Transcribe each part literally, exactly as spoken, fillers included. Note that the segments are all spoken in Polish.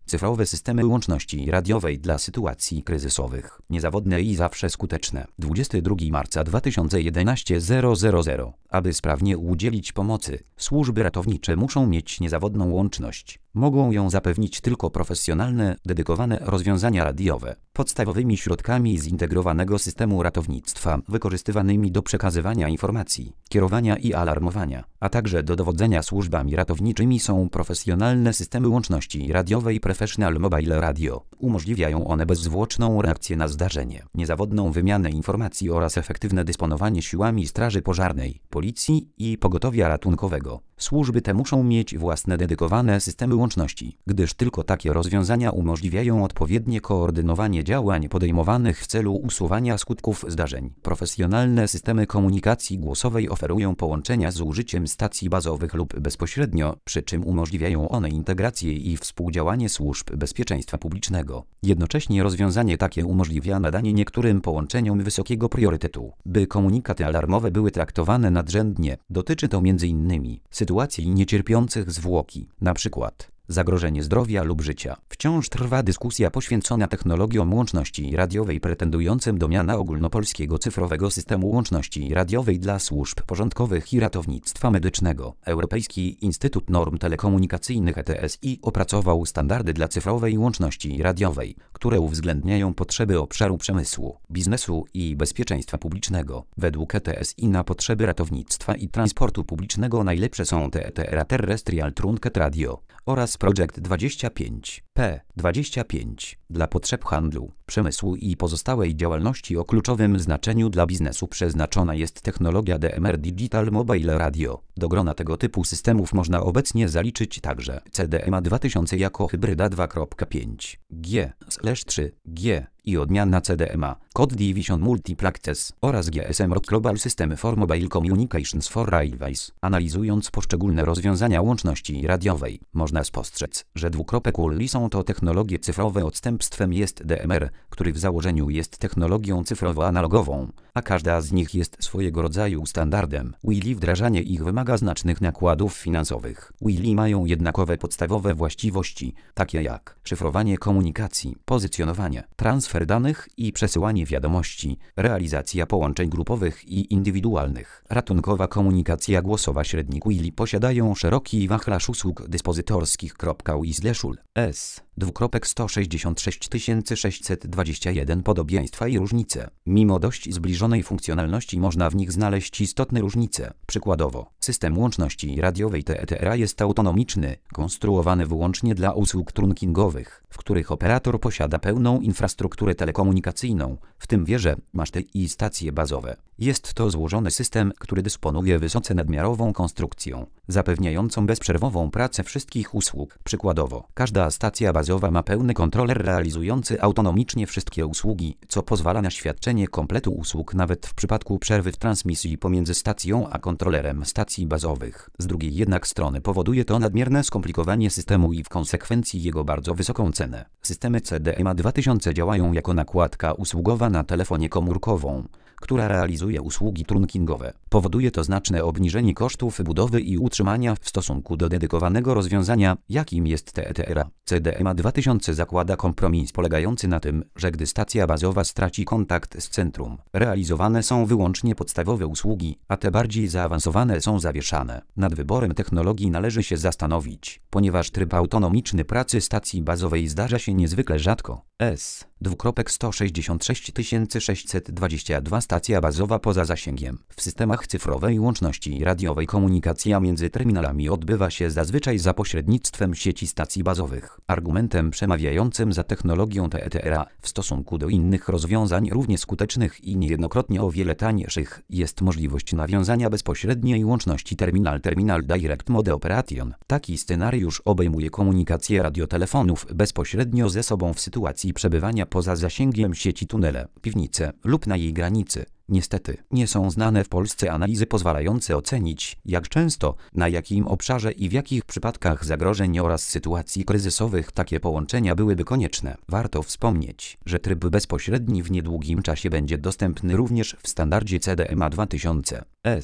Cyfrowe systemy łączności radiowej dla sytuacji kryzysowych. Niezawodne i zawsze skuteczne. dwudziestego drugiego marca dwa tysiące jedenastego zero zero zero. Aby sprawnie udzielić pomocy, służby ratownicze muszą mieć niezawodną łączność. Mogą ją zapewnić tylko profesjonalne, dedykowane rozwiązania radiowe. Podstawowymi środkami zintegrowanego systemu ratownictwa wykorzystywanymi do przekazywania informacji, kierowania i alarmowania, a także do dowodzenia służbami ratowniczymi są profesjonalne systemy łączności radiowej Professional Mobile Radio. Umożliwiają one bezzwłoczną reakcję na zdarzenie, niezawodną wymianę informacji oraz efektywne dysponowanie siłami straży pożarnej, policji i pogotowia ratunkowego. Służby te muszą mieć własne dedykowane systemy łączności, gdyż tylko takie rozwiązania umożliwiają odpowiednie koordynowanie działań podejmowanych w celu usuwania skutków zdarzeń. Profesjonalne systemy komunikacji głosowej oferują połączenia z użyciem stacji bazowych lub bezpośrednio, przy czym umożliwiają one integrację i współdziałanie służb bezpieczeństwa publicznego. Jednocześnie rozwiązanie takie umożliwia nadanie niektórym połączeniom wysokiego priorytetu, by komunikaty alarmowe były traktowane nadrzędnie. Dotyczy to między innymi sytuacji niecierpiących zwłoki, na przykład zagrożenie zdrowia lub życia. Wciąż trwa dyskusja poświęcona technologiom łączności radiowej pretendującym do miana ogólnopolskiego cyfrowego systemu łączności radiowej dla służb porządkowych i ratownictwa medycznego. Europejski Instytut Norm Telekomunikacyjnych E T S I opracował standardy dla cyfrowej łączności radiowej, które uwzględniają potrzeby obszaru przemysłu, biznesu i bezpieczeństwa publicznego. Według E T S I na potrzeby ratownictwa i transportu publicznego najlepsze są T T R A Terrestrial Trunket Radio oraz Project dwadzieścia pięć P dwadzieścia pięć. Dla potrzeb handlu, przemysłu i pozostałej działalności o kluczowym znaczeniu dla biznesu przeznaczona jest technologia D M R Digital Mobile Radio. Do grona tego typu systemów można obecnie zaliczyć także C D M A dwa tysiące jako hybryda dwa kropka pięć G trzy G i odmiana C D M A, Code Division Multiple Access oraz G S M R Global System for Mobile Communications for Railways. Analizując poszczególne rozwiązania łączności radiowej, można spostrzec, że dwukropek U L I są to technologie cyfrowe. Odstępstwem jest D M R, który w założeniu jest technologią cyfrowo-analogową, a każda z nich jest swojego rodzaju standardem. U L I wdrażanie ich wymaga znacznych nakładów finansowych. U L I mają jednakowe podstawowe właściwości, takie jak szyfrowanie komunikacji, pozycjonowanie, transfer danych i przesyłanie wiadomości, realizacja połączeń grupowych i indywidualnych, ratunkowa komunikacja głosowa. Średnik U L I posiadają szeroki wachlarz usług dyspozytorskich. U I slash U L S dwukropek sto sześćdziesiąt sześć tysięcy sześćset dwadzieścia jeden podobieństwa i różnice. Mimo dość zbliżonej funkcjonalności można w nich znaleźć istotne różnice. Przykładowo, system łączności radiowej T T R A jest autonomiczny, konstruowany wyłącznie dla usług trunkingowych, w których operator posiada pełną infrastrukturę telekomunikacyjną, w tym wieże, maszty i stacje bazowe. Jest to złożony system, który dysponuje wysoce nadmiarową konstrukcją, zapewniającą bezprzerwową pracę wszystkich usług. Przykładowo, każda stacja bazowa ma pełny kontroler realizujący autonomicznie wszystkie usługi, co pozwala na świadczenie kompletu usług nawet w przypadku przerwy w transmisji pomiędzy stacją a kontrolerem stacji bazowych. Z drugiej jednak strony powoduje to nadmierne skomplikowanie systemu i w konsekwencji jego bardzo wysoką cenę. Systemy C D M A dwa tysiące działają jako nakładka usługowa na telefonię komórkową, która realizuje usługi trunkingowe. Powoduje to znaczne obniżenie kosztów budowy i utrzymania w stosunku do dedykowanego rozwiązania, jakim jest T T R A. C D M A dwa tysiące zakłada kompromis polegający na tym, że gdy stacja bazowa straci kontakt z centrum, realizowane są wyłącznie podstawowe usługi, a te bardziej zaawansowane są zawieszane. Nad wyborem technologii należy się zastanowić, ponieważ tryb autonomiczny pracy stacji bazowej zdarza się niezwykle rzadko. S dwukropek sto sześćdziesiąt sześć tysięcy sześćset dwadzieścia dwa Stacja bazowa poza zasięgiem. W systemach cyfrowej łączności radiowej komunikacja między terminalami odbywa się zazwyczaj za pośrednictwem sieci stacji bazowych. Argumentem przemawiającym za technologią T T R A w stosunku do innych rozwiązań równie skutecznych i niejednokrotnie o wiele tańszych jest możliwość nawiązania bezpośredniej łączności terminal-terminal Direct Mode Operation. Taki scenariusz obejmuje komunikację radiotelefonów bezpośrednio ze sobą w sytuacji przebywania poza zasięgiem sieci tunele, piwnicy lub na jej granicy. Niestety, nie są znane w Polsce analizy pozwalające ocenić, jak często, na jakim obszarze i w jakich przypadkach zagrożeń oraz sytuacji kryzysowych takie połączenia byłyby konieczne. Warto wspomnieć, że tryb bezpośredni w niedługim czasie będzie dostępny również w standardzie C D M A dwa tysiące. S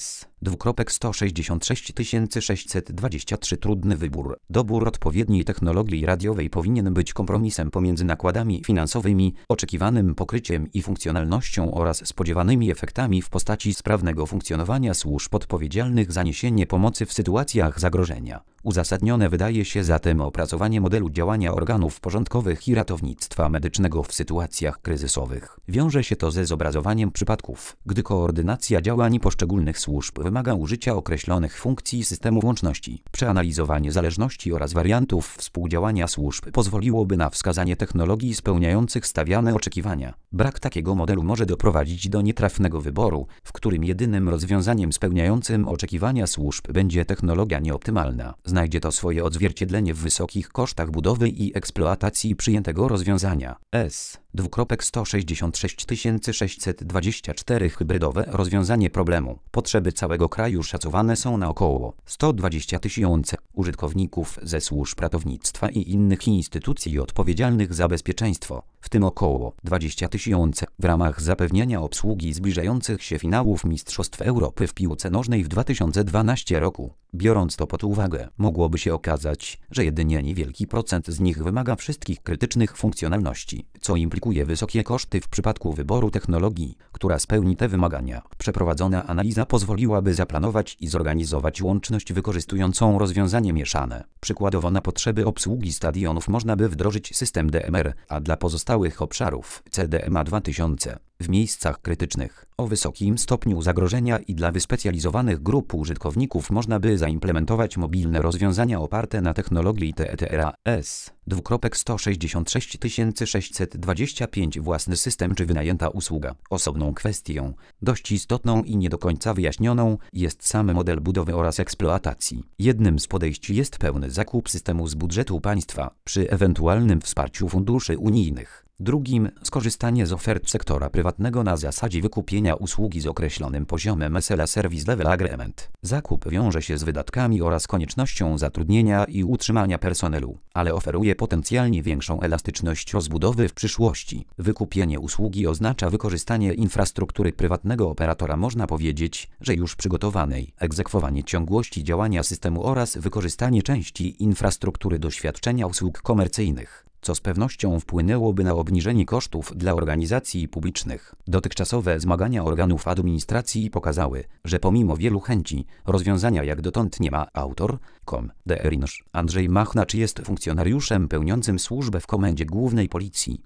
dwukropek sto sześćdziesiąt sześć tysięcy sześćset dwadzieścia trzy Trudny wybór. Dobór odpowiedniej technologii radiowej powinien być kompromisem pomiędzy nakładami finansowymi, oczekiwanym pokryciem i funkcjonalnością oraz spodziewanymi efektami w postaci sprawnego funkcjonowania służb odpowiedzialnych za niesienie pomocy w sytuacjach zagrożenia. Uzasadnione wydaje się zatem opracowanie modelu działania organów porządkowych i ratownictwa medycznego w sytuacjach kryzysowych. Wiąże się to ze zobrazowaniem przypadków, gdy koordynacja działań poszczególnych służb wymaga użycia określonych funkcji systemu łączności. Przeanalizowanie zależności oraz wariantów współdziałania służb pozwoliłoby na wskazanie technologii spełniających stawiane oczekiwania. Brak takiego modelu może doprowadzić do nietrafnego wyboru, w którym jedynym rozwiązaniem spełniającym oczekiwania służb będzie technologia nieoptymalna. Znajdzie to swoje odzwierciedlenie w wysokich kosztach budowy i eksploatacji przyjętego rozwiązania. S. dwukropek sto sześćdziesiąt sześć tysięcy sześćset dwadzieścia cztery Hybrydowe rozwiązanie problemu. Potrzeby całego kraju szacowane są na około sto dwadzieścia tysięcy użytkowników ze służb ratownictwa i innych instytucji odpowiedzialnych za bezpieczeństwo, w tym około dwadzieścia tysięcy w ramach zapewnienia obsługi zbliżających się finałów Mistrzostw Europy w piłce nożnej w dwa tysiące dwunastym roku. Biorąc to pod uwagę, mogłoby się okazać, że jedynie niewielki procent z nich wymaga wszystkich krytycznych funkcjonalności, co implikuje wysokie koszty w przypadku wyboru technologii, która spełni te wymagania. Przeprowadzona analiza pozwoliłaby zaplanować i zorganizować łączność wykorzystującą rozwiązanie mieszane. Przykładowo na potrzeby obsługi stadionów można by wdrożyć system D M R, a dla pozostałych obszarów C D M A dwa tysiące. W miejscach krytycznych, o wysokim stopniu zagrożenia i dla wyspecjalizowanych grup użytkowników można by zaimplementować mobilne rozwiązania oparte na technologii T E T R A S. dwukropek sto sześćdziesiąt sześć tysięcy sześćset dwadzieścia pięć Własny system czy wynajęta usługa. Osobną kwestią, dość istotną i nie do końca wyjaśnioną, jest sam model budowy oraz eksploatacji. Jednym z podejść jest pełny zakup systemu z budżetu państwa, przy ewentualnym wsparciu funduszy unijnych. Drugim skorzystanie z ofert sektora prywatnego na zasadzie wykupienia usługi z określonym poziomem S L A Service Level Agreement. Zakup wiąże się z wydatkami oraz koniecznością zatrudnienia i utrzymania personelu, ale oferuje potencjalnie większą elastyczność rozbudowy w przyszłości. Wykupienie usługi oznacza wykorzystanie infrastruktury prywatnego operatora, można powiedzieć, że już przygotowanej, egzekwowanie ciągłości działania systemu oraz wykorzystanie części infrastruktury do świadczenia usług komercyjnych, co z pewnością wpłynęłoby na obniżenie kosztów dla organizacji publicznych. Dotychczasowe zmagania organów administracji pokazały, że pomimo wielu chęci, rozwiązania jak dotąd nie ma. Autor, kom, derinsz. Andrzej Machnacz jest funkcjonariuszem pełniącym służbę w Komendzie Głównej Policji.